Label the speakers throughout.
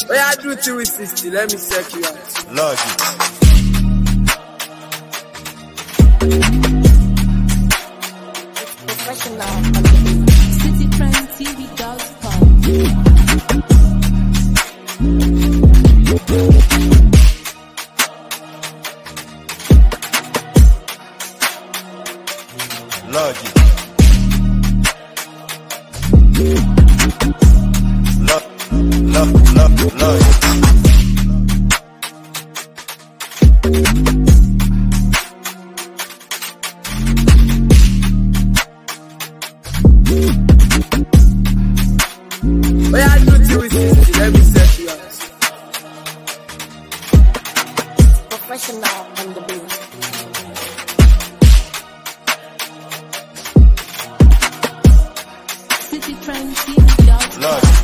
Speaker 1: Oh yeah, do 360, let me check you out.
Speaker 2: Logic. Logic. Logic.
Speaker 1: Oh yeah, do 360, let me check you out.
Speaker 3: Professional on the beat.
Speaker 2: Logic.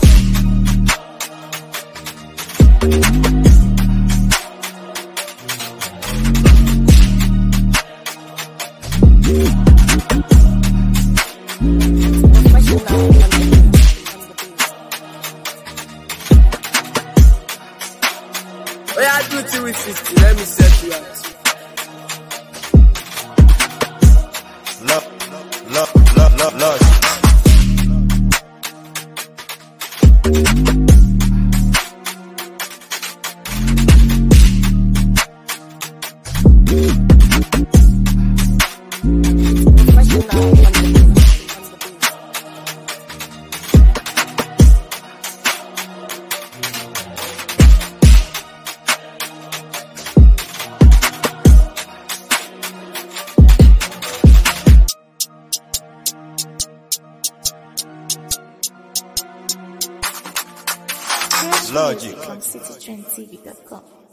Speaker 1: Oh yeah, do 360, let me check you out.
Speaker 2: Logic.
Speaker 3: Logic. From citytrendtv.com.